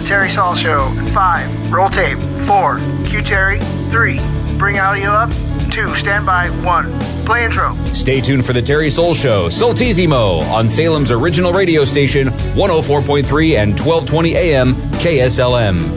Terry Saul Show. 5, roll tape. 4, cue Terry. 3, bring audio up. 2, stand by. 1, play intro. Stay tuned for the Terry Soul Show, Saltissimo, on Salem's original radio station, 104.3 and 1220 AM, KSLM.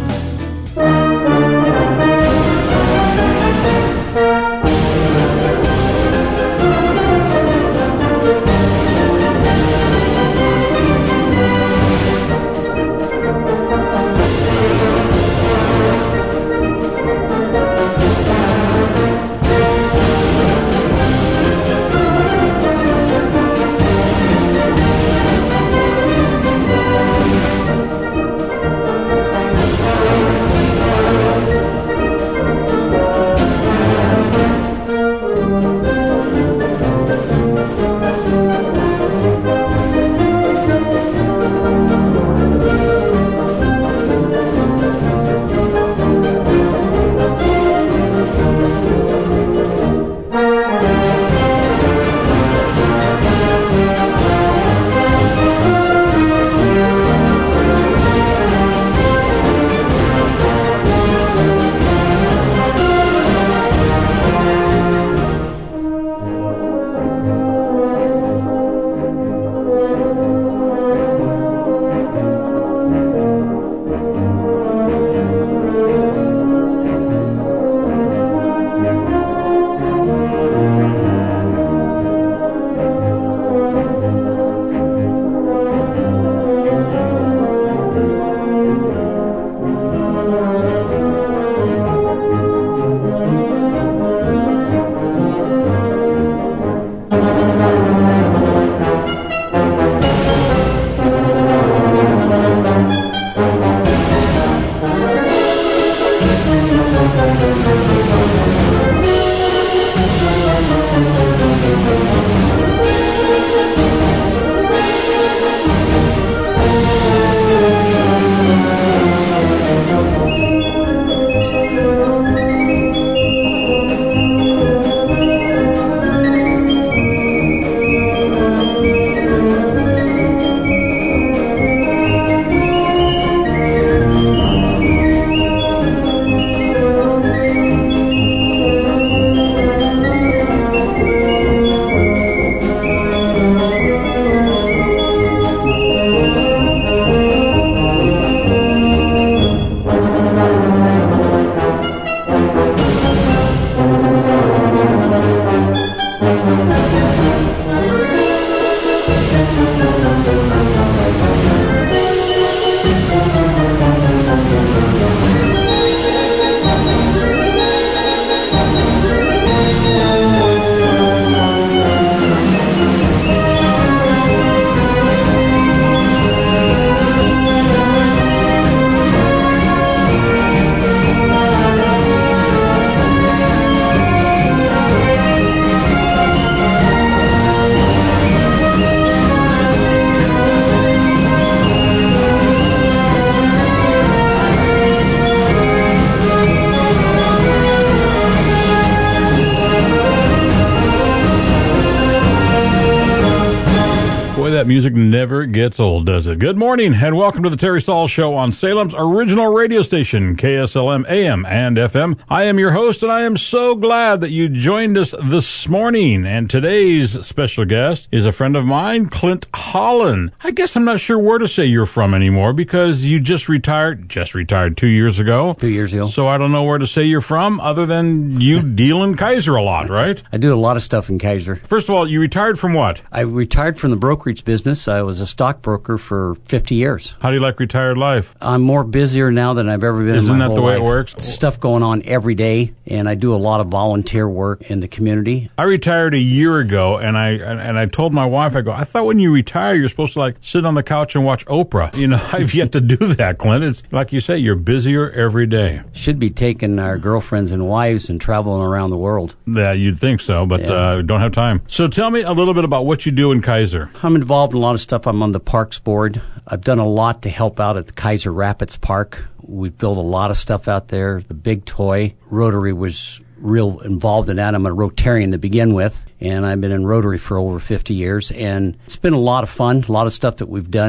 That music never gets old, does it? Good morning, and welcome to the Terry Saul Show on Salem's original radio station, KSLM AM and FM. I am your host, and I am so glad that you joined us this morning. And today's special guest is a friend of mine, Clint Holland. I guess I'm not sure where to say you're from anymore because you just retired 2 years ago. 2 years ago. So I don't know where to say you're from other than you deal in Kaiser a lot, right? I do a lot of stuff in Kaiser. First of all, you retired from what? I retired from the brokerage business. I was a stockbroker for 50 years. How do you like retired life? I'm more busier now than I've ever been in my whole life. Isn't that the way it works? Stuff going on every day, and I do a lot of volunteer work in the community. I retired a year ago, and I told my wife, I thought when you retire, you're supposed to like sit on the couch and watch Oprah. You know, I've yet to do that, Clint. It's like you say, you're busier every day. Should be taking our girlfriends and wives and traveling around the world. Yeah, you'd think so, but don't have time. So tell me a little bit about what you do in Kaiser. I'm involved in a lot of stuff. I'm on the Parks Board. I've done a lot to help out at the Kaiser Rapids Park. We've built a lot of stuff out there. The Big Toy. Rotary was real involved in that. I'm a Rotarian to begin with, and I've been in Rotary for over 50 years, and it's been a lot of fun, a lot of stuff that we've done.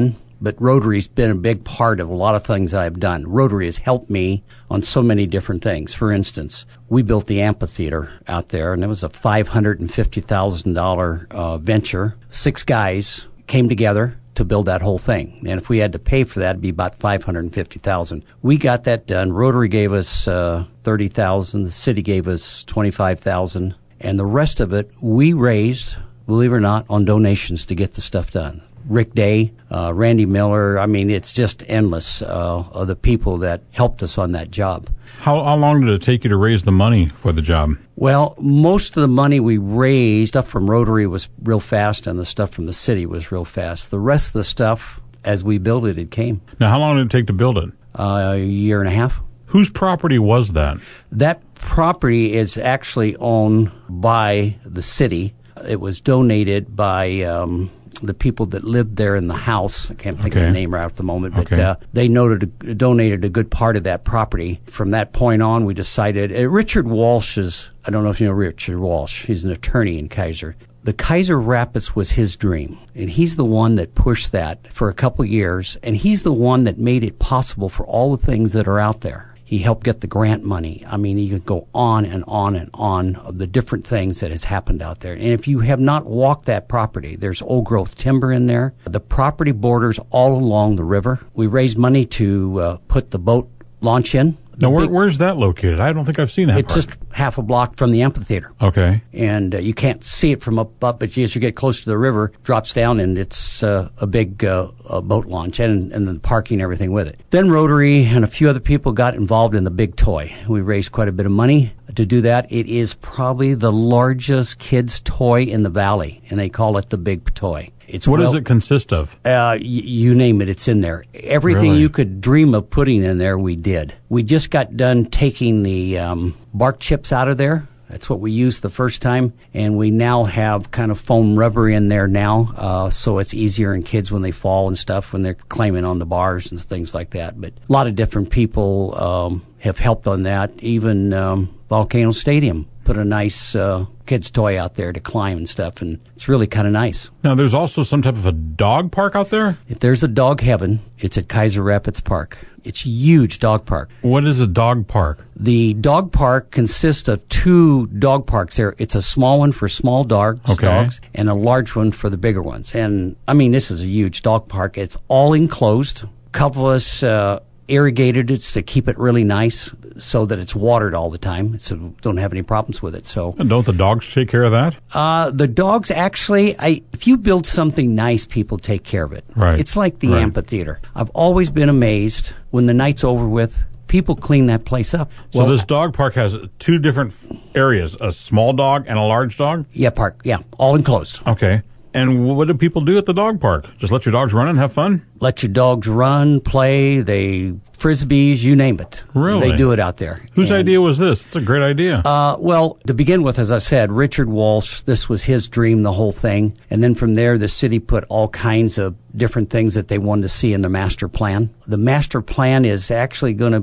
but Rotary's been a big part of a lot of things I've done. Rotary has helped me on so many different things. For instance, we built the amphitheater out there, and it was a $550,000 venture. 6 guys came together to build that whole thing. And if we had to pay for that, it'd be about $550,000. We got that done. Rotary gave us $30,000. The city gave us $25,000. And the rest of it, we raised, believe it or not, on donations to get the stuff done. Rick Day, Randy Miller, I mean, it's just endless of the people that helped us on that job. How long did it take you to raise the money for the job? Well, most of the money we raised, stuff from Rotary was real fast, and the stuff from the city was real fast. The rest of the stuff, as we built it, it came. Now, how long did it take to build it? A year and a half. Whose property was that? That property is actually owned by the city. It was donated by the people that lived there in the house. I can't think of the name right at the moment, but they donated a good part of that property. From that point on, we decided, Richard Walsh is, I don't know if you know Richard Walsh, he's an attorney in Kaiser. The Kaiser Rapids was his dream, and he's the one that pushed that for a couple years, and he's the one that made it possible for all the things that are out there. He helped get the grant money. I mean, you could go on and on and on of the different things that has happened out there. And if you have not walked that property, there's old growth timber in there. The property borders all along the river. We raised money to put the boat launch in. Now, where's that located? I don't think I've seen that It's part. just half a block from the amphitheater. Okay. And you can't see it from up, but as you get close to the river, it drops down, and it's a big boat launch and the parking and everything with it. Then Rotary and a few other people got involved in the big toy. We raised quite a bit of money to do that. It is probably the largest kids' toy in the valley, and they call it the big toy. What does it consist of? You name it, it's in there. Everything you could dream of putting in there, we did. We just got done taking the bark chips out of there. That's what we used the first time, and we now have kind of foam rubber in there now, so it's easier in kids when they fall and stuff, when they're climbing on the bars and things like that. But a lot of different people have helped on that. Even Volcano Stadium put a nice kid's toy out there to climb and stuff, and it's really kind of nice. Now, there's also some type of a dog park out there? If there's a dog heaven, it's at Kaiser Rapids Park. It's a huge dog park. What is a dog park? The dog park consists of 2 dog parks there. It's a small one for small dogs, and a large one for the bigger ones. And, I mean, this is a huge dog park. It's all enclosed. A couple of us irrigated it to keep it really nice so that it's watered all the time, so don't have any problems with it. So, and don't the dogs take care of that? The dogs actually, if you build something nice, people take care of it. Right. It's like the amphitheater. I've always been amazed when the night's over with, people clean that place up. So this dog park has 2 different areas, a small dog and a large dog? Yeah, all enclosed. Okay. And what do people do at the dog park? Just let your dogs run and have fun? Let your dogs run, play, frisbees, you name it. Really? They do it out there. Whose idea was this? It's a great idea. Well, to begin with, as I said, Richard Walsh, this was his dream, the whole thing. And then from there, the city put all kinds of different things that they wanted to see in the master plan. The master plan is actually going to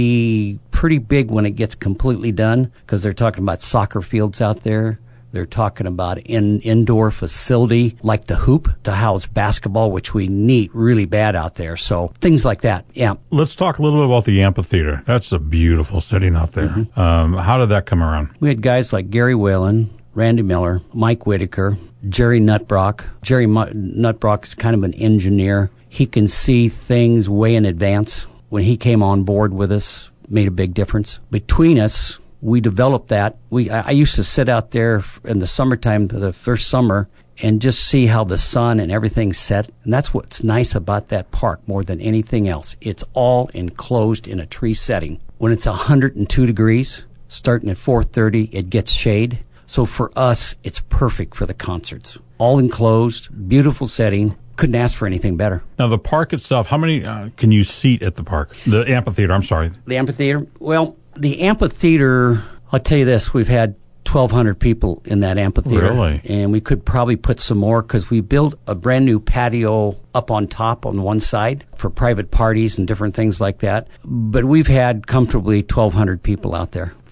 be pretty big when it gets completely done, because they're talking about soccer fields out there. They're talking about an indoor facility like the hoop to house basketball, which we need really bad out there. So things like that, yeah. Let's talk a little bit about the amphitheater. That's a beautiful setting out there. Mm-hmm. How did that come around? We had guys like Gary Whalen, Randy Miller, Mike Whitaker, Jerry Nutbrock. Jerry Nutbrock is kind of an engineer. He can see things way in advance. When he came on board with us, made a big difference. Between us, we developed that. I used to sit out there in the summertime, the first summer, and just see how the sun and everything set. And that's what's nice about that park more than anything else. It's all enclosed in a tree setting. When it's 102 degrees, starting at 4:30, it gets shade. So for us, it's perfect for the concerts. All enclosed, beautiful setting. Couldn't ask for anything better. Now, the park itself, how many can you seat at the park? The amphitheater, I'm sorry. The amphitheater? Well, the amphitheater, I'll tell you this, we've had 1,200 people in that amphitheater. Really? And we could probably put some more because we built a brand new patio up on top on one side for private parties and different things like that. But we've had comfortably 1,200 people out there.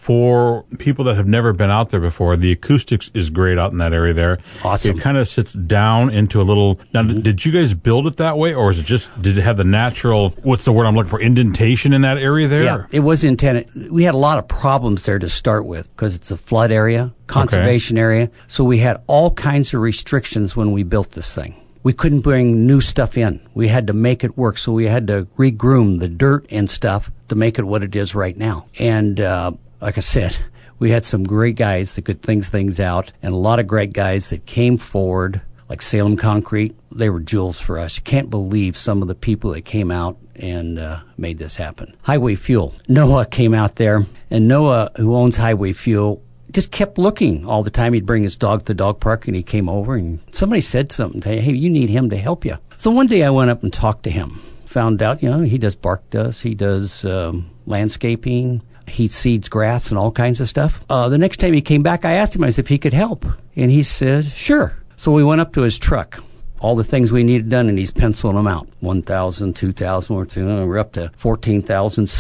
For people that have never been out there before, the acoustics is great out in that area there. Awesome. It kind of sits down into a little... Now, did you guys build it that way, or is it just... Did it have the natural... What's the word I'm looking for? Indentation in that area there? Yeah, it was intended. We had a lot of problems there to start with because it's a flood area, conservation area. So we had all kinds of restrictions when we built this thing. We couldn't bring new stuff in. We had to make it work. So we had to regroom the dirt and stuff to make it what it is right now. And like I said, we had some great guys that could think things out, and a lot of great guys that came forward, like Salem Concrete. They were jewels for us. You can't believe some of the people that came out and made this happen. Highway Fuel. Noah came out there, and Noah, who owns Highway Fuel, just kept looking all the time. He'd bring his dog to the dog park, and he came over, and somebody said something to him, hey, you need him to help you. So one day I went up and talked to him. Found out, he does bark dust, he does landscaping, he seeds grass and all kinds of stuff. The next time he came back, I asked him, I said, if he could help. And he said, sure. So we went up to his truck, all the things we needed done, and he's penciling them out. 1,000, 2,000, we're up to 14,000,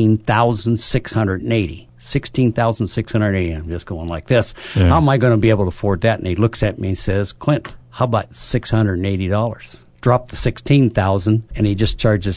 16,680. 16,680. I'm just going like this. Yeah. How am I going to be able to afford that? And he looks at me and says, Clint, how about $680? Dropped the 16,000, and he just charges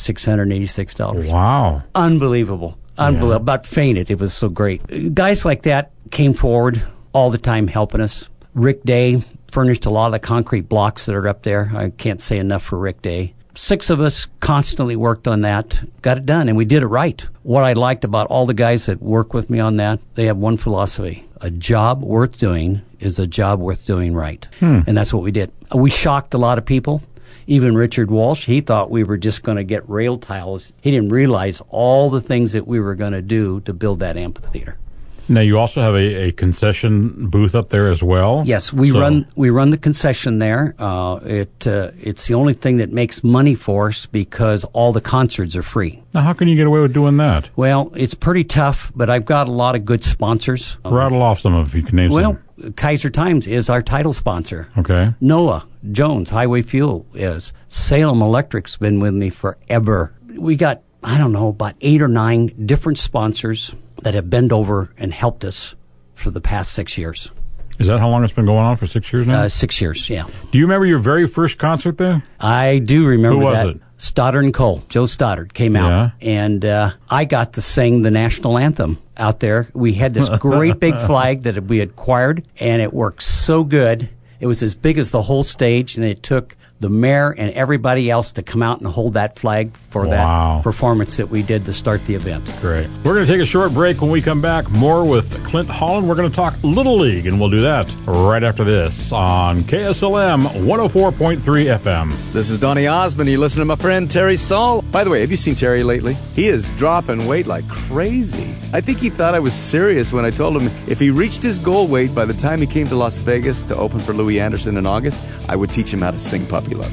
$686. Wow. Unbelievable. Unbelievable. Yeah. About fainted. It was so great. Guys like that came forward all the time helping us. Rick Day furnished a lot of the concrete blocks that are up there. I can't say enough for Rick Day. 6 of us constantly worked on that, got it done, and we did it right. What I liked about all the guys that work with me on that, they have one philosophy. A job worth doing is a job worth doing right. And that's what we did. We shocked a lot of people. Even Richard Walsh, he thought we were just going to get rail tiles. He didn't realize all the things that we were going to do to build that amphitheater. Now, you also have a concession booth up there as well? Yes, we run the concession there. It's the only thing that makes money for us because all the concerts are free. Now, how can you get away with doing that? Well, it's pretty tough, but I've got a lot of good sponsors. Rattle off some of, if you can name some. Well, Kaiser Times is our title sponsor. Okay. Noah Jones, Highway Fuel is. Salem Electric's been with me forever. We got, about 8 or 9 different sponsors that have bent over and helped us for the past 6 years. Is that how long it's been going on, for 6 years now? 6 years, yeah. Do you remember your very first concert there? I do remember that. Who was it? Stoddard and Cole. Joe Stoddard came out, and I got to sing the national anthem out there. We had this great big flag that we had acquired, and it worked so good. It was as big as the whole stage, and it took the mayor and everybody else to come out and hold that flag for that performance that we did to start the event. Great. We're going to take a short break. When we come back, more with Clint Holland. We're going to talk Little League, and we'll do that right after this on KSLM 104.3 FM. This is Donny Osmond. You listen to my friend Terry Saul. By the way, have you seen Terry lately? He is dropping weight like crazy. I think he thought I was serious when I told him if he reached his goal weight by the time he came to Las Vegas to open for Louis Anderson in August, I would teach him how to sing Puppy Love.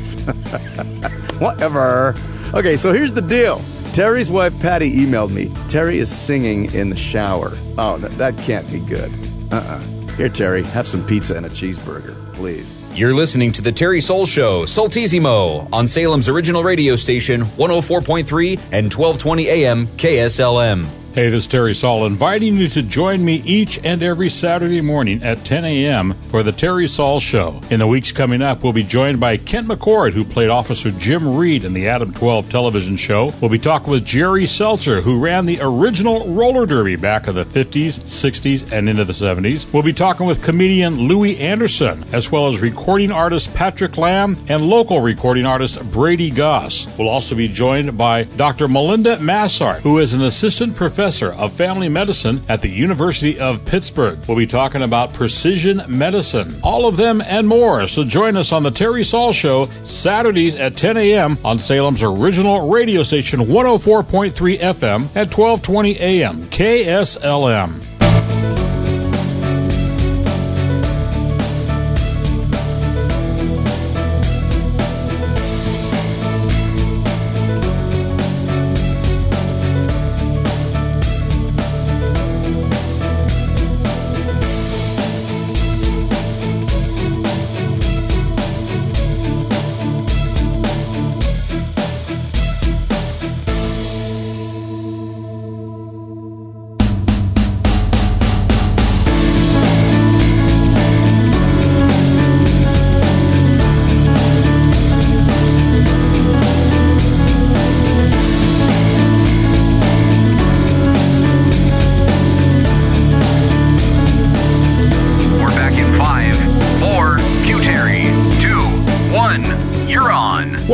Whatever. Okay, so here's the deal. Terry's wife, Patty, emailed me. Terry is singing in the shower. Oh, that can't be good. Here, Terry, have some pizza and a cheeseburger, please. You're listening to The Terry Soul Show, Saltissimo, on Salem's original radio station, 104.3 and 1220 AM KSLM. Hey, this is Terry Saul, inviting you to join me each and every Saturday morning at 10 a.m. for the Terry Saul Show. In the weeks coming up, we'll be joined by Kent McCord, who played Officer Jim Reed in the Adam 12 television show. We'll be talking with Jerry Seltzer, who ran the original roller derby back in the 50s, 60s, and into the 70s. We'll be talking with comedian Louis Anderson, as well as recording artist Patrick Lamb and local recording artist Brady Goss. We'll also be joined by Dr. Melinda Massart, who is an assistant professor of family medicine at the University of Pittsburgh. We'll be talking about precision medicine. All of them and more. So join us on the Terry Saul Show, Saturdays at 10 a.m. on Salem's original radio station, 104.3 FM at 1220 a.m. KSLM.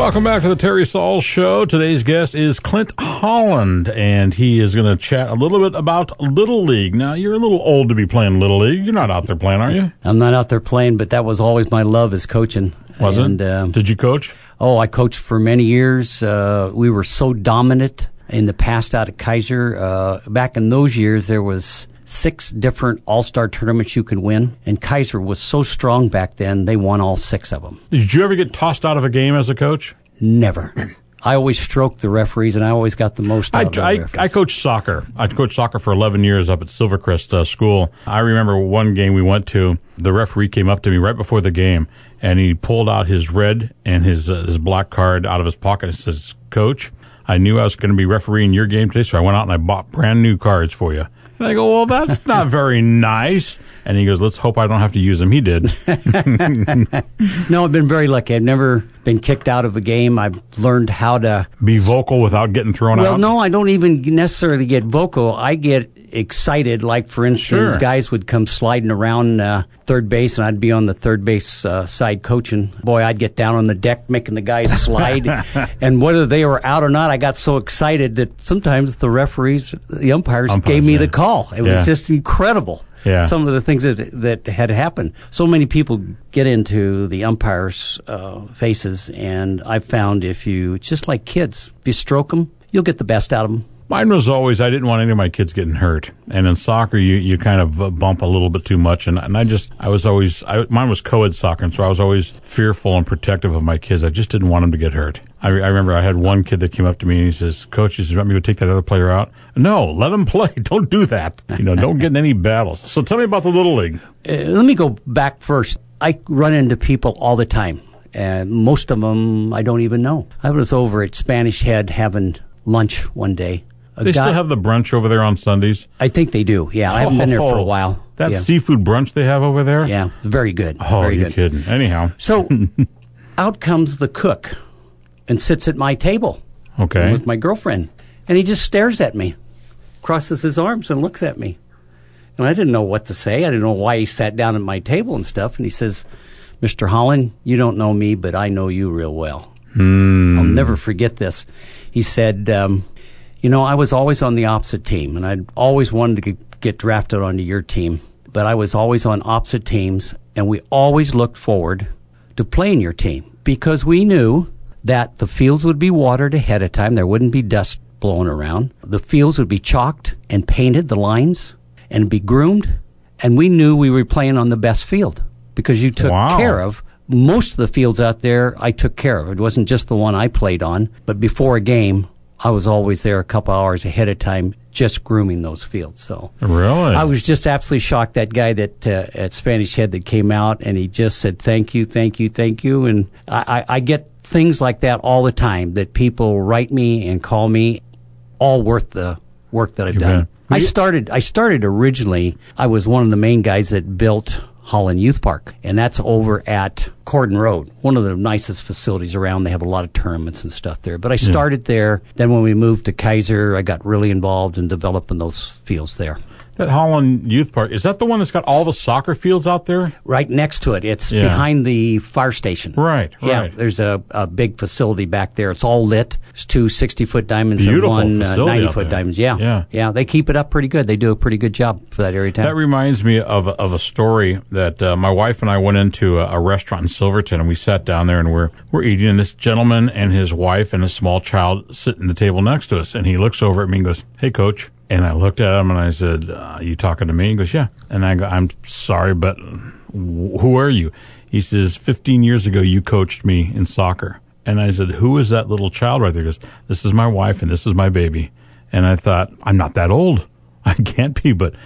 Welcome back to the Terry Saul Show. Today's guest is Clint Holland, and he is going to chat a little bit about Little League. Now, you're a little old to be playing Little League. You're not out there playing, are you? I'm not out there playing, but that was always my love, is coaching. Was it? Did you coach? Oh, I coached for many years. We were so dominant in the past out at Kaiser. Back in those years, there was 6 different all-star tournaments you could win, and Kaiser was so strong back then, they won all 6 of them. Did you ever get tossed out of a game as a coach? Never. I always stroked the referees, and I always got the most out of the referees. I coached soccer. I coached soccer for 11 years up at Silvercrest School. I remember one game we went to, the referee came up to me right before the game, and he pulled out his red and his black card out of his pocket and says, "Coach, I knew I was going to be refereeing your game today, so I went out and I bought brand new cards for you." And I go, "Well, that's not very nice." And he goes, "Let's hope I don't have to use them." He did. No, I've been very lucky. I've never been kicked out of a game. I've learned how to be vocal without getting thrown out. Well, no, I don't even necessarily get vocal. I get excited. Like, for instance, guys would come sliding around third base, and I'd be on the third base side coaching. Boy, I'd get down on the deck making the guys slide. And whether they were out or not, I got so excited that sometimes the referees, the umpires gave me the call. It was just incredible. Yeah. Some of the things that had happened. So many people get into the umpires' faces, and I've found it's just like kids, if you stroke them, you'll get the best out of them. Mine was always, I didn't want any of my kids getting hurt. And in soccer, you kind of bump a little bit too much. And mine was co-ed soccer, and so I was always fearful and protective of my kids. I just didn't want them to get hurt. I remember I had one kid that came up to me and he says, "Coach, you want me to take that other player out?" "No, let him play. Don't do that. Don't get in any battles." So tell me about the Little League. Let me go back first. I run into people all the time, and most of them I don't even know. I was over at Spanish Head having lunch one day. They still have the brunch over there on Sundays? I think they do, yeah. I haven't been there for a while. That seafood brunch they have over there? Yeah, very good. Oh, very you're kidding. Anyhow. So out comes the cook and sits at my table with my girlfriend. And he just stares at me, crosses his arms and looks at me. And I didn't know what to say. I didn't know why he sat down at my table and stuff. And he says, "Mr. Holland, you don't know me, but I know you real well." I'll never forget this. He said, I was always on the opposite team, and I'd always wanted to get drafted onto your team. But I was always on opposite teams, and we always looked forward to playing your team because we knew that the fields would be watered ahead of time. There wouldn't be dust blowing around. The fields would be chalked and painted, the lines, and be groomed. And we knew we were playing on the best field because you took care of most of the fields out there. I took care of. It wasn't just the one I played on, but before a game, I was always there a couple hours ahead of time just grooming those fields. So really, I was just absolutely shocked. That guy that at Spanish Head that came out and he just said, "Thank you, thank you, thank you." And I get things like that all the time, that people write me and call me, all worth the work that I've done. I started originally, I was one of the main guys that built Holland Youth Park, and that's over at Cordon Road, one of the nicest facilities around. They have a lot of tournaments and stuff there. But I started there. Then when we moved to Kaiser, I got really involved in developing those fields there. That Holland Youth Park, is that the one that's got all the soccer fields out there? Right next to it. It's behind the fire station. Right. Yeah, there's a big facility back there. It's all lit. It's 2 60-foot diamonds Beautiful and one 90-foot diamonds. Yeah. They keep it up pretty good. They do a pretty good job for that area of town. That reminds me of a story that my wife and I went into a restaurant in Silverton, and we sat down there and we're eating, and this gentleman and his wife and a small child sit in the table next to us, and he looks over at me and goes, "Hey, Coach." And I looked at him and I said, "You talking to me?" He goes, "Yeah." And I go, "I'm sorry, but who are you?" He says, 15 years ago, you coached me in soccer. And I said, "Who is that little child right there?" He goes, "This is my wife and this is my baby." And I thought, I'm not that old. I can't be. But,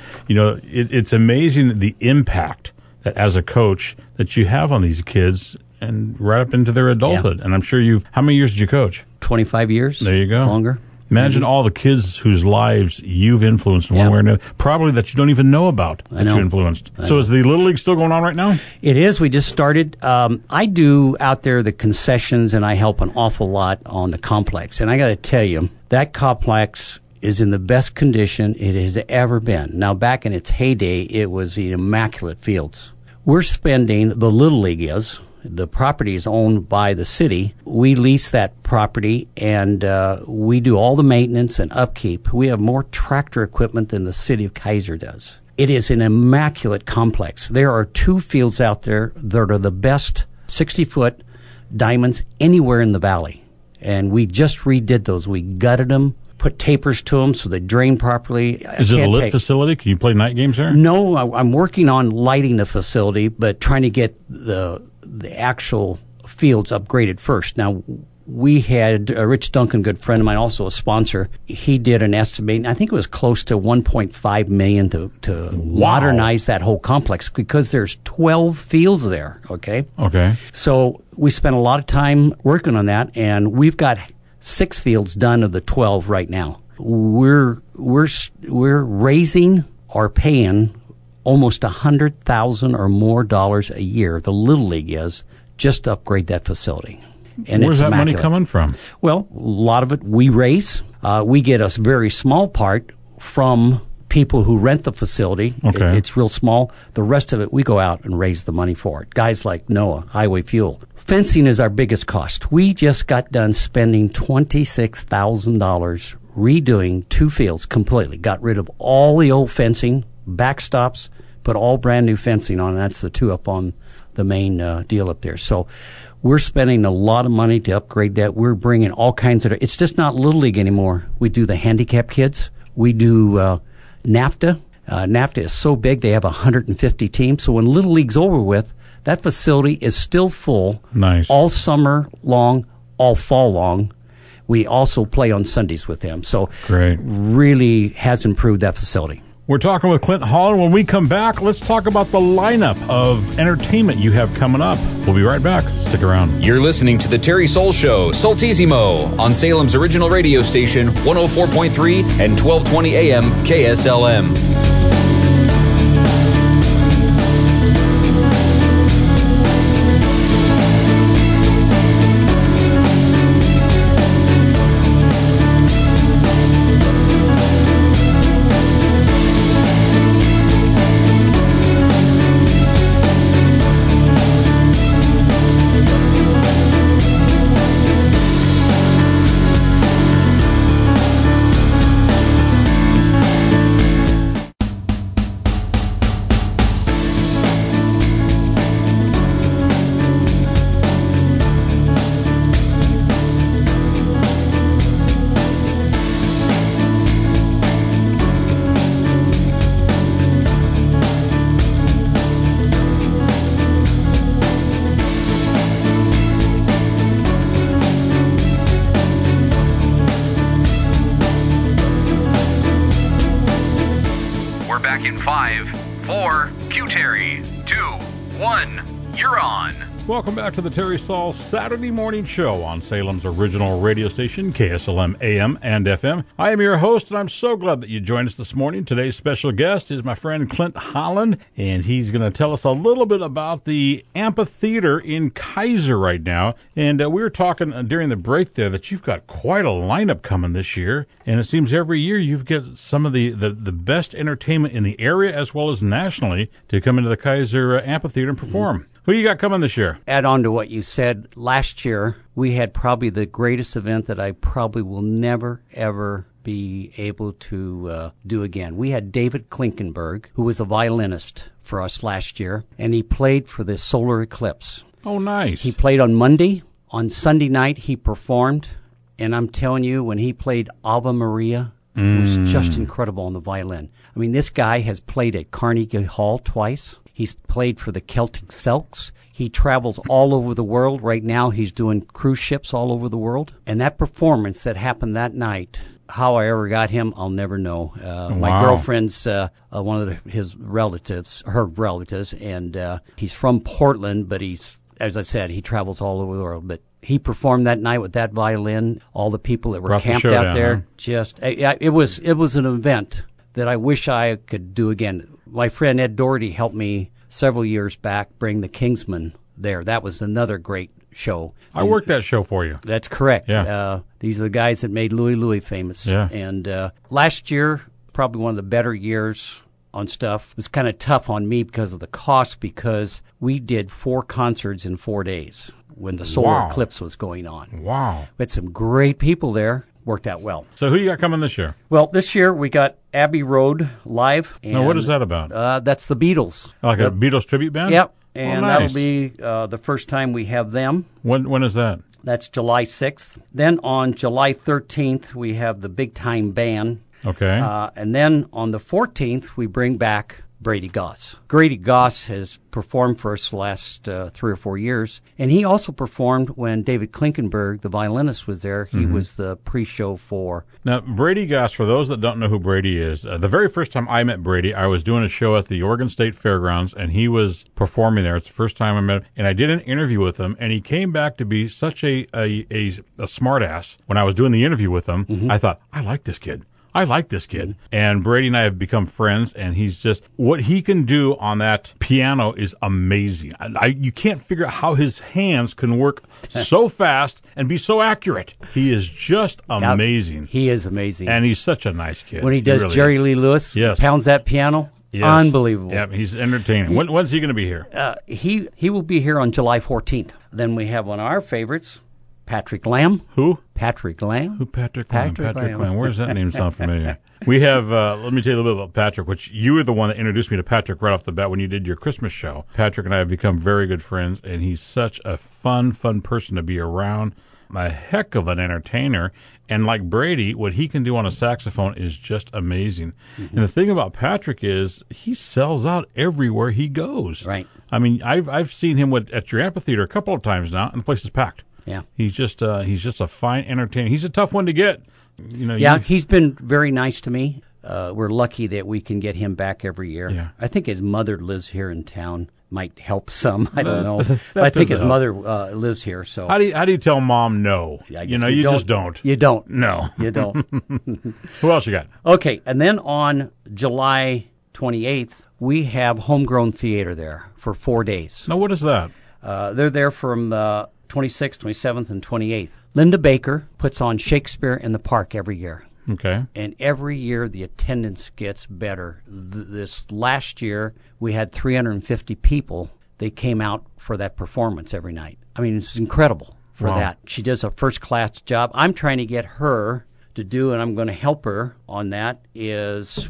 it's amazing the impact that as a coach that you have on these kids and right up into their adulthood. Yeah. And I'm sure how many years did you coach? 25 years. There you go. Longer. Imagine all the kids whose lives you've influenced in one way or another, probably that you don't even know about that you influenced. So is the Little League still going on right now? It is. We just started. I do out there the concessions, and I help an awful lot on the complex. And I got to tell you, that complex is in the best condition it has ever been. Now, back in its heyday, it was the immaculate fields. we're spending, the Little League is, the property is owned by the city. We lease that property, and we do all the maintenance and upkeep. We have more tractor equipment than the city of Kaiser does. It is an immaculate complex. There are 2 fields out there that are the best 60-foot diamonds anywhere in the valley. And we just redid those. We gutted them, put tapers to them so they drain properly. Is it a lit facility? Can you play night games there? No, I'm working on lighting the facility, but trying to get the actual fields upgraded first. Now, we had Rich Duncan, good friend of mine, also a sponsor. He did an estimate, I think it was close to $1.5 million to modernize that whole complex, because there's 12 fields there, okay? Okay. So we spent a lot of time working on that, and we've got 6 fields done of the 12 right now. We're raising or paying almost $100,000 or more a year, the Little League is, just to upgrade that facility. And where's it's that immaculate. money coming from? Well, a lot of it we raise. We get a very small part from people who rent the facility. Okay. It's real small. The rest of it, we go out and raise the money for it. Guys like Noah, Highway Fuel. Fencing is our biggest cost. We just got done spending $26,000 redoing 2 fields completely. Got rid of all the old fencing, backstops, put all brand new fencing on. That's the 2 up on the main deal up there. So we're spending a lot of money to upgrade that. We're bringing all kinds of, it's just not Little League anymore. We do the handicapped kids. We do NAFTA. NAFTA is so big, they have 150 teams. So when Little League's over with, that facility is still full. Nice. All summer long, all fall long. We also play on Sundays with them. So great. Really has improved that facility. We're talking with Clint Holland. When we come back, let's talk about the lineup of entertainment you have coming up. We'll be right back. Stick around. You're listening to The Terry Soul Show, Saltissimo, on Salem's original radio station, 104.3 and 1220 AM KSLM. back in 5, 4, Q Terry, 2, 1, you're on. Welcome back to the Terry Saul Saturday Morning Show on Salem's original radio station, KSLM AM and FM. I am your host, and I'm so glad that you joined us this morning. Today's special guest is my friend Clint Holland, and he's going to tell us a little bit about the amphitheater in Kaiser right now. And we were talking during the break there that you've got quite a lineup coming this year, and it seems every year you get some of the best entertainment in the area as well as nationally to come into the Kaiser amphitheater and perform. Who you got coming this year? Add on to what you said, last year we had probably the greatest event that I probably will never, ever be able to do again. We had David Klinkenberg, who was a violinist for us last year, and he played for the solar eclipse. Oh, nice. He played on Monday. On Sunday night, he performed, and I'm telling you, when he played Ave Maria, it was just incredible on the violin. I mean, this guy has played at Carnegie Hall twice. He's played for the Celtic Selks. He travels all over the world. Right now, he's doing cruise ships all over the world. And that performance that happened that night, how I ever got him, I'll never know. My girlfriend's one of his relatives, her relatives, and he's from Portland, but he's, as I said, he travels all over the world. But he performed that night with that violin. All the people that were camped out there, it was an event that I wish I could do again. My friend Ed Doherty helped me several years back bring the Kingsmen there. That was another great show. I worked that show for you. That's correct. Yeah. These are the guys that made Louie Louie famous. Yeah. And last year, probably one of the better years on stuff. It was kind of tough on me because of the cost, because we did 4 concerts in 4 days when the solar eclipse was going on. Wow. We had some great people there. Worked out well. So who you got coming this year? Well, this year we got Abbey Road live. And, now, what is that about? That's the Beatles. Like a Beatles tribute band? Yep. And nice. that'll be the first time we have them. When is that? That's July 6th. Then on July 13th, we have the Big Time Band. Okay. And then on the 14th, we bring back Brady Goss. Brady Goss has performed for us the last 3 or 4 years, and he also performed when David Klinkenberg, the violinist, was there. He was the pre-show for... Now, Brady Goss, for those that don't know who Brady is, the very first time I met Brady, I was doing a show at the Oregon State Fairgrounds, and he was performing there. It's the first time I met him, and I did an interview with him, and he came back to be such a smart-ass. When I was doing the interview with him, I thought, I like this kid. And Brady and I have become friends, and he's just, what he can do on that piano is amazing. You can't figure out how his hands can work so fast and be so accurate. He is just amazing. He is amazing. And he's such a nice kid. When he does really Jerry is. Lee Lewis, Yes. pounds that piano, Yes. unbelievable. Yeah, he's entertaining. When's he going to be here? He will be here on July 14th. Then we have one of our favorites, Patrick Lamb. Who? Patrick Lamb. Who? Patrick Lamb. Patrick Patrick Lamb. Lamb. Where does that name sound familiar? We have, let me tell you a little bit about Patrick, which you were the one that introduced me to Patrick right off the bat when you did your Christmas show. Patrick and I have become very good friends, and he's such a fun person to be around. A heck of an entertainer. And like Brady, what he can do on a saxophone is just amazing. And the thing about Patrick is he sells out everywhere he goes. Right. I mean, I've seen him at your amphitheater a couple of times now, and the place is packed. Yeah. He's just a fine entertainer. He's a tough one to get. You know. Yeah, he's been very nice to me. We're lucky that we can get him back every year. Yeah. I think his mother lives here in town. Might help some. I don't know. But I think his mother lives here. So How do you tell mom no? Yeah, you just don't. You don't. No. You don't. Who else you got? Okay, and then on July 28th, we have Homegrown Theater there for 4 days. Now, what is that? They're there from 26th, 27th, and 28th. Linda Baker puts on Shakespeare in the Park every year. Okay. And every year the attendance gets better. This last year we had 350 people. They came out for that performance every night. I mean, it's incredible for that. She does a first-class job. I'm trying to get her to do, and I'm going to help her on that, is...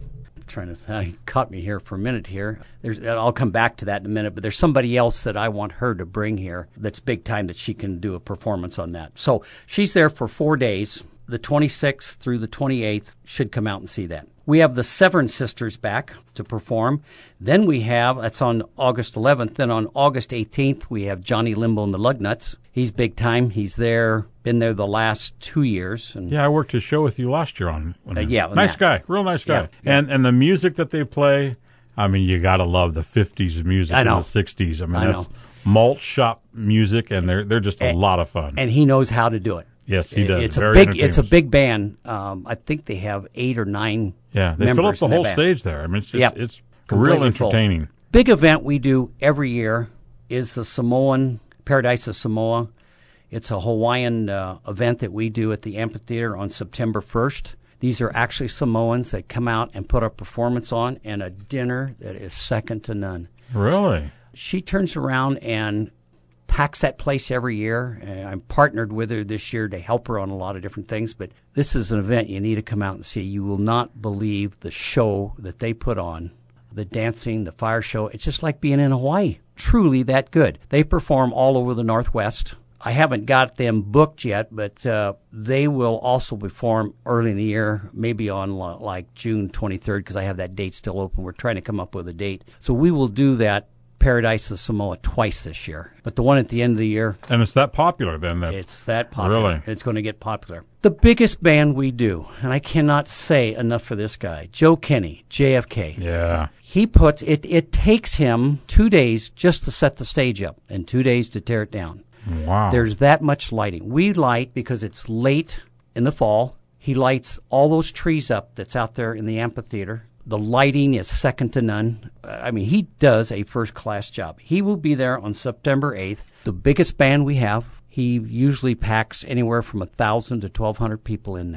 caught me here for a minute here. I'll come back to that in a minute, but there's somebody else that I want her to bring here that's big time that she can do a performance on that. So she's there for 4 days. The 26th through the 28th should come out and see that. We have the Severn Sisters back to perform. Then we have, that's on August 11th. Then on August 18th, we have Johnny Limbo and the Lugnuts. He's big time. He's there, been there the last 2 years. And Yeah, I worked his show with you last year on yeah, nice guy, real nice guy. Yeah. And the music that they play, I mean, you got to love the 50s music I know. and the 60s. I mean, I that's know. malt shop music, and they're just a lot of fun. And he knows how to do it. Yes, he does. It's Very it's a entertaining. big band. I think they have 8 or 9 Yeah, they fill up members the in that whole band. stage there. I mean, it's real Completely full. entertaining. Big event we do every year is the Samoan Paradise of Samoa. It's a Hawaiian event that we do at the amphitheater on September 1st. These are actually Samoans that come out and put a performance on, and a dinner that is second to none. Really? She turns around and packs that place every year. I'm partnered with her this year to help her on a lot of different things, but this is an event you need to come out and see. You will not believe the show that they put on, the dancing, the fire show. It's just like being in Hawaii. Truly that good. They perform all over the Northwest. I haven't got them booked yet, but they will also perform early in the year, maybe on like June 23rd, because I have that date still open. We're trying to come up with a date. So we will do that Paradise of Samoa twice this year. But the one at the end of the year, And it's that popular then? it's that popular. Really? It's going to get popular. The biggest band we do, and I cannot say enough for this guy, Joe Kenny, JFK. Yeah. He puts, it takes him 2 days just to set the stage up and 2 days to tear it down. Wow. There's that much lighting. We light because it's late in the fall. He lights all those trees up that's out there in the amphitheater. The lighting is second to none. I mean, he does a first-class job. He will be there on September 8th, the biggest band we have. He usually packs anywhere from 1,000 to 1,200 people in there.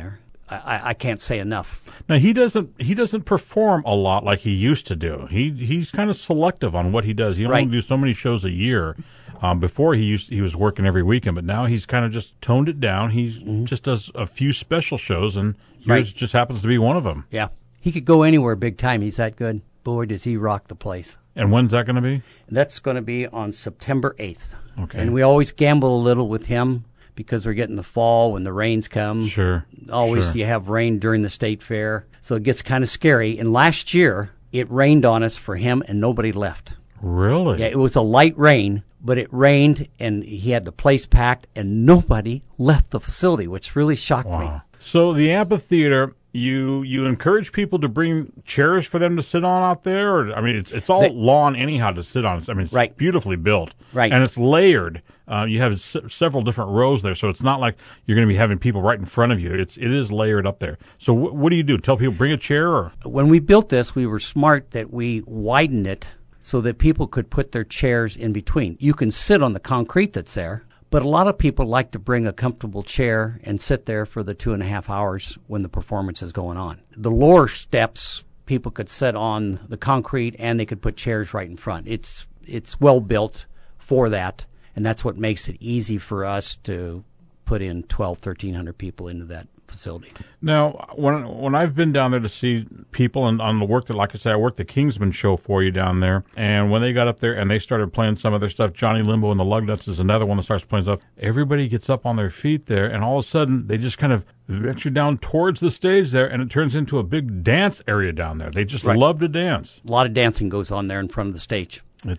I can't say enough. Now he doesn't perform a lot like he used to do. He's kind of selective on what he does. He only do so many shows a year. Before he was working every weekend, but now he's kind of just toned it down. He just does a few special shows, and yours just happens to be one of them. Yeah, he could go anywhere big time. He's that good. Boy, does he rock the place. And when's that going to be? That's going to be on September 8th. Okay. And we always gamble a little with him because we're getting the fall when the rains come. Sure. Always you have rain during the state fair, so it gets kind of scary. And last year, it rained on us for him, and nobody left. Really? Yeah, it was a light rain, but it rained, and he had the place packed, and nobody left the facility, which really shocked me. So the amphitheater, you encourage people to bring chairs for them to sit on out there? Or, I mean, it's all lawn anyhow to sit on. I mean, it's beautifully built. Right. And it's layered. You have several different rows there, so it's not like you're going to be having people right in front of you. It is layered up there. So what do you do? Tell people, bring a chair? Or? When we built this, we were smart that we widened it so that people could put their chairs in between. You can sit on the concrete that's there, but a lot of people like to bring a comfortable chair and sit there for the 2.5 hours when the performance is going on. The lower steps, people could sit on the concrete and they could put chairs right in front. It's well built for that, and that's what makes it easy for us to put in 1,300 people into that facility. Now, when I've been down there to see people and on the work that, like I said, I worked the Kingsman show for you down there, and when they got up there and they started playing some of their stuff, Johnny Limbo and the Lugnuts is another one that starts playing stuff, everybody gets up on their feet there, and all of a sudden they just kind of venture down towards the stage there, and it turns into a big dance area down there. They just love to dance. A lot of dancing goes on there in front of the stage.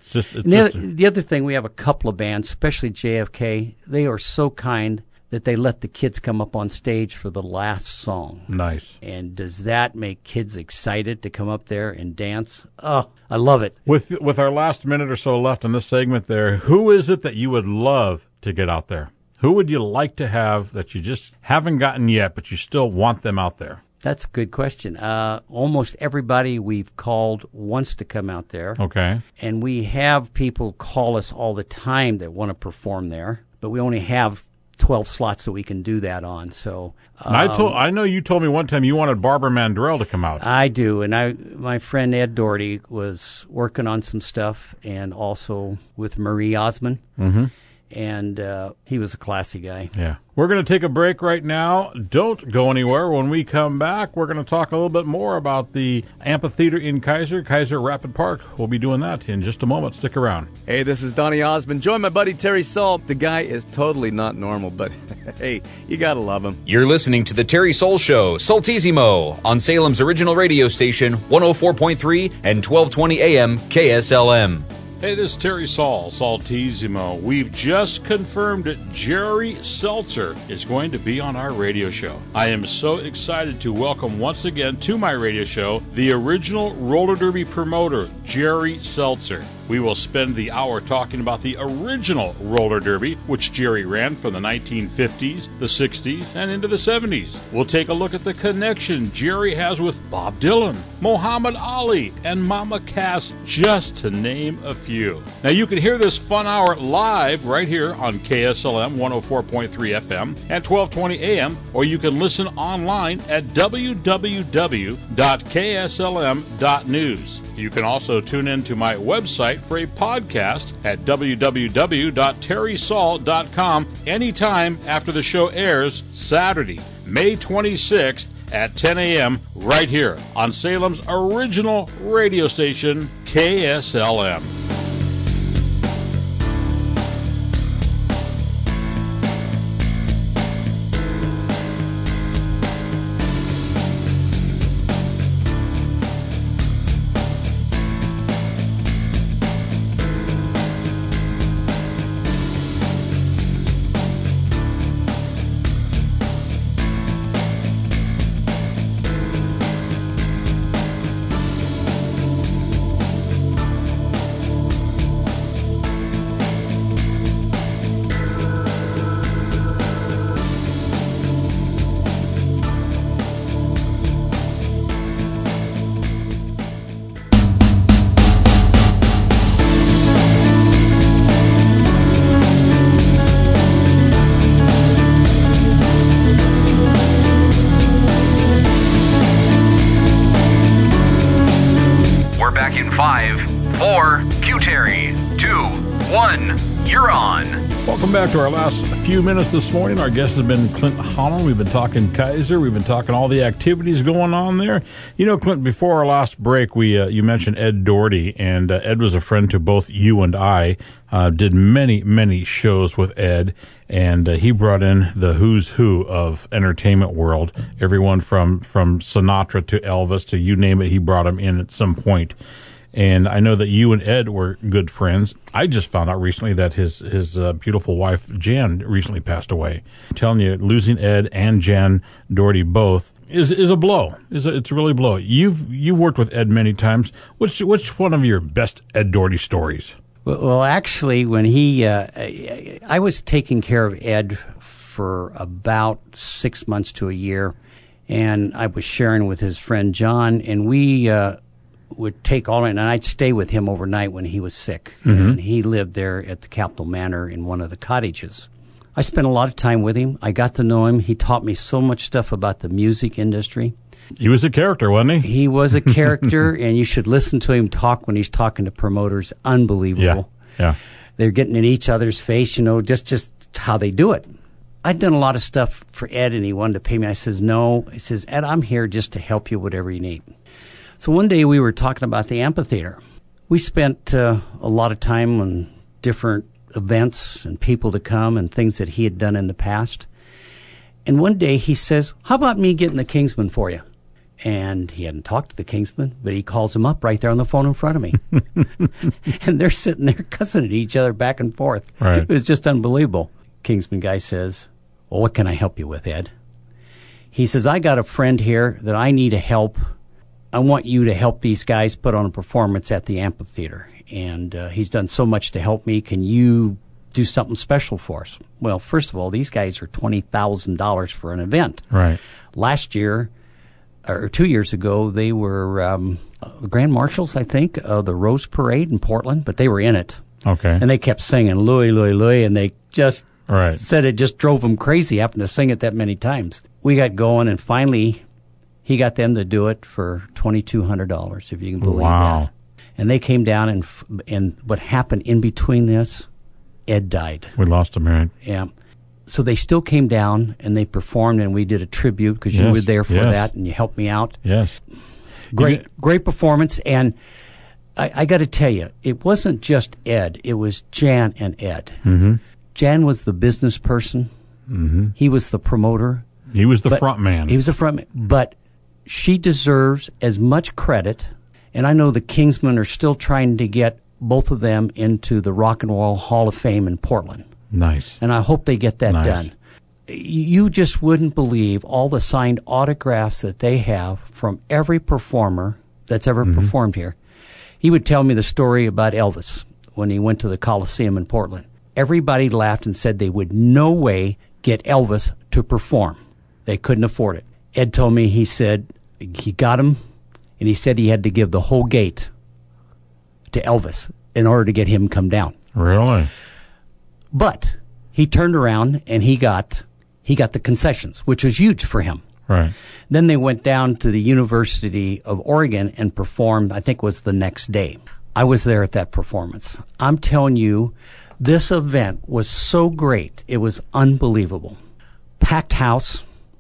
The other thing, we have a couple of bands, especially JFK. They are so kind that they let the kids come up on stage for the last song. Nice. And does that make kids excited to come up there and dance? Oh, I love it. With our last minute or so left in this segment there, who is it that you would love to get out there? Who would you like to have that you just haven't gotten yet, but you still want them out there? That's a good question. Almost everybody we've called wants to come out there. Okay. And we have people call us all the time that want to perform there, but we only have 12 slots that we can do that on. So I know you told me one time you wanted Barbara Mandrell to come out. I do, and my friend Ed Doherty was working on some stuff, and also with Marie Osmond. Mm-hmm. And he was a classy guy. Yeah. We're going to take a break right now. Don't go anywhere. When we come back, we're going to talk a little bit more about the amphitheater in Kaiser Rapid Park. We'll be doing that in just a moment. Stick around. Hey, this is Donny Osmond. Join my buddy Terry Saul. The guy is totally not normal, but hey, you got to love him. You're listening to The Terry Soul Show, Saltissimo, on Salem's original radio station, 104.3 and 1220 AM KSLM. Hey, this is Terry Saul, Saltissimo. We've just confirmed that Jerry Seltzer is going to be on our radio show. I am so excited to welcome once again to my radio show the original roller derby promoter, Jerry Seltzer. We will spend the hour talking about the original roller derby, which Jerry ran from the 1950s, the 60s, and into the 70s. We'll take a look at the connection Jerry has with Bob Dylan, Muhammad Ali, and Mama Cass, just to name a few. Now, you can hear this fun hour live right here on KSLM 104.3 FM at 1220 AM, or you can listen online at www.kslm.news. You can also tune in to my website for a podcast at www.terrysaul.com anytime after the show airs Saturday, May 26th at 10 a.m. right here on Salem's original radio station, KSLM. 5, 4, Q-Terry. 2, 1, you're on. Welcome back to our last few minutes this morning. Our guest has been Clint Holland. We've been talking Kaiser. We've been talking all the activities going on there. You know, Clint, before our last break, you mentioned Ed Doherty, and Ed was a friend to both you and I. Did many shows with Ed, and he brought in the who's who of entertainment world. Everyone from Sinatra to Elvis to you name it, he brought him in at some point. And I know that you and Ed were good friends. I just found out recently that his beautiful wife, Jan, recently passed away. I'm telling you, losing Ed and Jan Doherty both is a blow. It's really a blow. You've worked with Ed many times. Which one of your best Ed Doherty stories? Well, actually, when I was taking care of Ed for about 6 months to a year, and I was sharing with his friend John, and we would take all in, and I'd stay with him overnight when he was sick. Mm-hmm. And he lived there at the Capitol Manor in one of the cottages. I spent a lot of time with him. I got to know him. He taught me so much stuff about the music industry. He was a character, wasn't he? He was a character, and you should listen to him talk when he's talking to promoters. Unbelievable. Yeah. They're getting in each other's face, just how they do it. I'd done a lot of stuff for Ed, and he wanted to pay me. I says, no. He says, Ed, I'm here just to help you whatever you need. So one day we were talking about the amphitheater. We spent a lot of time on different events and people to come and things that he had done in the past. And one day he says, how about me getting the Kingsmen for you? And he hadn't talked to the Kingsmen, but he calls them up right there on the phone in front of me. And they're sitting there cussing at each other back and forth. Right. It was just unbelievable. Kingsman guy says, well, what can I help you with, Ed? He says, I got a friend here that I need help. I want you to help these guys put on a performance at the amphitheater. And he's done so much to help me. Can you do something special for us? Well, first of all, these guys are $20,000 for an event. Right. Last year, or 2 years ago, they were Grand Marshals, I think, of the Rose Parade in Portland, but they were in it. Okay. And they kept singing Louie, Louie, Louie, and they just said it just drove them crazy having to sing it that many times. We got going, and finally he got them to do it for $2,200, if you can believe that. And they came down, and what happened in between this, Ed died. We lost him, right? Yeah. So they still came down, and they performed, and we did a tribute, because you were there for that, and you helped me out. Yes. Great performance, and I got to tell you, it wasn't just Ed. It was Jan and Ed. Mm-hmm. Jan was the business person. Mm-hmm. He was the promoter. He was the front man. He was the front man. But she deserves as much credit, and I know the Kingsmen are still trying to get both of them into the Rock and Roll Hall of Fame in Portland. Nice. And I hope they get that done. You just wouldn't believe all the signed autographs that they have from every performer that's ever performed here. He would tell me the story about Elvis when he went to the Coliseum in Portland. Everybody laughed and said they would no way get Elvis to perform. They couldn't afford it. Ed told me, he said he got him, and he said he had to give the whole gate to Elvis in order to get him to come down. Really? But he turned around and he got the concessions, which was huge for him. Right. Then they went down to the University of Oregon and performed, I think it was the next day. I was there at that performance. I'm telling you, this event was so great. It was unbelievable. Packed house.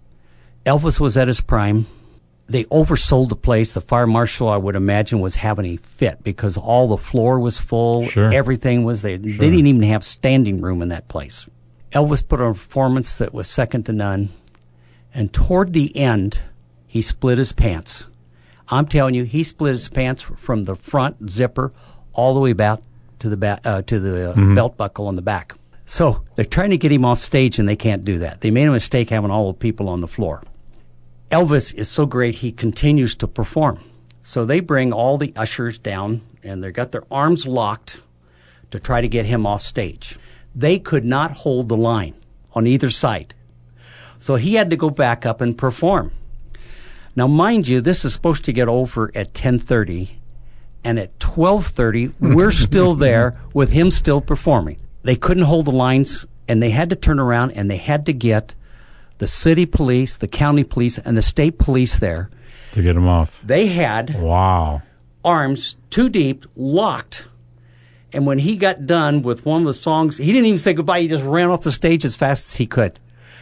Elvis was at his prime. They oversold the place. The fire marshal, I would imagine, was having a fit because all the floor was full. Sure. Everything was there. Sure. They didn't even have standing room in that place. Elvis put on a performance that was second to none. And toward the end, he split his pants. I'm telling you, he split his pants from the front zipper all the way back to the belt buckle on the back. So they're trying to get him off stage, and they can't do that. They made a mistake having all the people on the floor. Elvis is so great, he continues to perform. So they bring all the ushers down, and they've got their arms locked to try to get him off stage. They could not hold the line on either side. So he had to go back up and perform. Now, mind you, this is supposed to get over at 10:30, and at 12:30, we're still there with him still performing. They couldn't hold the lines, and they had to turn around, and they had to get the city police, the county police, and the state police there to get him off. They had arms, 2 deep, locked. And when he got done with one of the songs, he didn't even say goodbye. He just ran off the stage as fast as he could.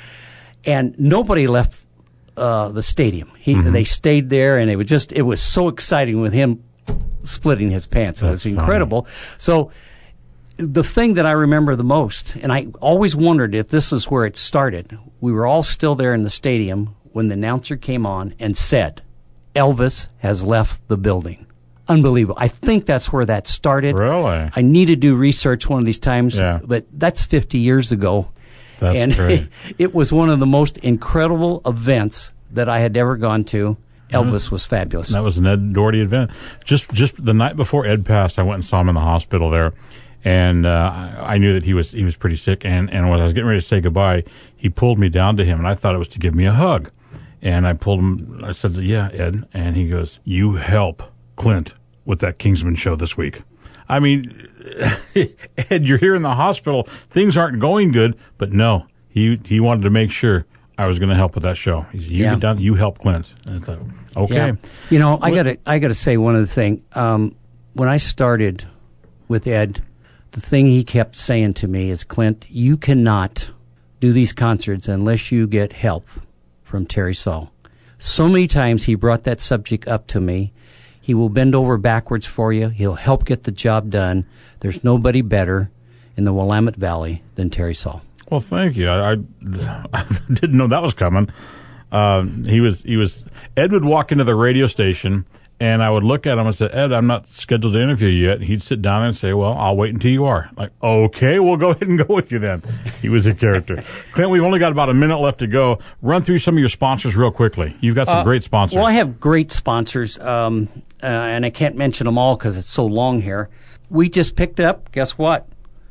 And nobody left the stadium. They stayed there, and it was so exciting with him splitting his pants. It was incredible. So the thing that I remember the most, and I always wondered if this is where it started, we were all still there in the stadium when the announcer came on and said, Elvis has left the building. Unbelievable. I think that's where that started. Really? I need to do research one of these times, Yeah. but that's 50 years ago. That's great. It was one of the most incredible events that I had ever gone to. Elvis was fabulous. That was an Ed Doherty event. Just the night before Ed passed, I went and saw him in the hospital there, and I knew that he was pretty sick. And when I was getting ready to say goodbye, he pulled me down to him, and I thought it was to give me a hug. And I pulled him. I said, "Yeah, Ed," and he goes, "You help Clint with that Kingsman show this week." I mean, Ed, you're here in the hospital. Things aren't going good, but no, he wanted to make sure I was going to help with that show. He said, you help Clint. And I thought, okay. Yeah. You know, I gotta say one other thing. When I started with Ed, the thing he kept saying to me is, Clint, you cannot do these concerts unless you get help from Terry Saul. So many times he brought that subject up to me. He will bend over backwards for you. He'll help get the job done. There's nobody better in the Willamette Valley than Terry Saul. Well, thank you. I didn't know that was coming. Ed would walk into the radio station, and I would look at him and say, Ed, I'm not scheduled to interview you yet. He'd sit down and say, well, I'll wait until you are. Like, okay, we'll go ahead and go with you then. He was a character. Clint, we've only got about a minute left to go. Run through some of your sponsors real quickly. You've got some great sponsors. Well, I have great sponsors, and I can't mention them all because it's so long here. We just picked up, guess what?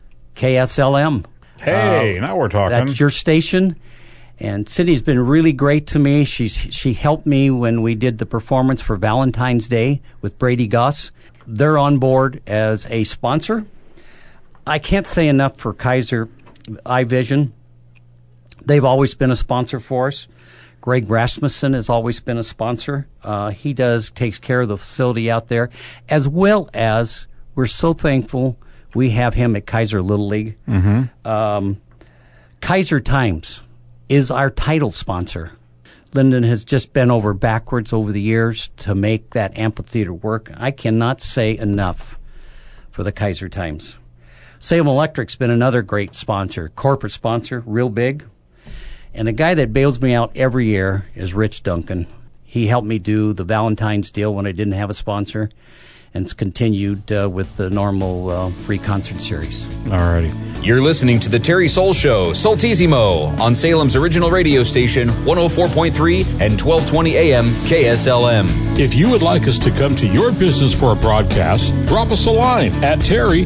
KSLM. Hey, now we're talking. That's your station. And Cindy's been really great to me. She helped me when we did the performance for Valentine's Day with Brady Goss. They're on board as a sponsor. I can't say enough for Kaiser Eye Vision. They've always been a sponsor for us. Greg Rasmussen has always been a sponsor. He takes care of the facility out there, as well as we're so thankful we have him at Kaiser Little League. Mm-hmm. Kaiser Times is our title sponsor. Lyndon has just bent over backwards over the years to make that amphitheater work. I cannot say enough for the Kaiser Times. Salem Electric's been another great sponsor, corporate sponsor, real big. And the guy that bails me out every year is Rich Duncan. He helped me do the Valentine's deal when I didn't have a sponsor, and it's continued with the normal free concert series. All righty. You're listening to The Terry Soul Show, Saltissimo, on Salem's original radio station, 104.3 and 1220 AM KSLM. If you would like us to come to your business for a broadcast, drop us a line at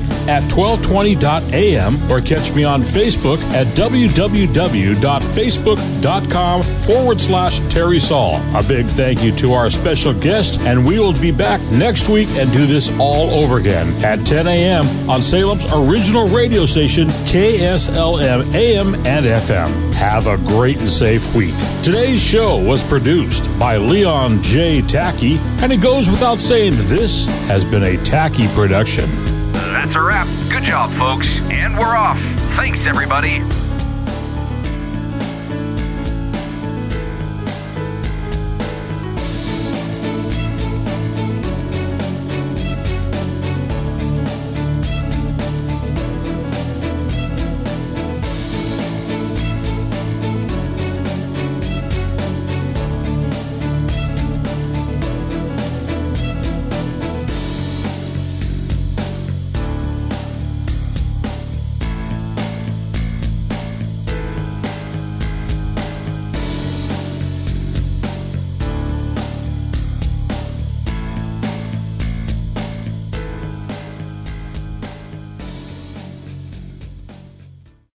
terry@1220.am or catch me on Facebook at www.facebook.com/Terry Saul. A big thank you to our special guest, and we will be back next week and do this all over again at 10 a.m. on Salem's original radio station, KSLM AM and FM. Have a great and safe week. Today's show was produced by Leon J. Tacky, and it goes without saying this has been a Tacky production. That's a wrap. Good job, folks. And we're off. Thanks, everybody.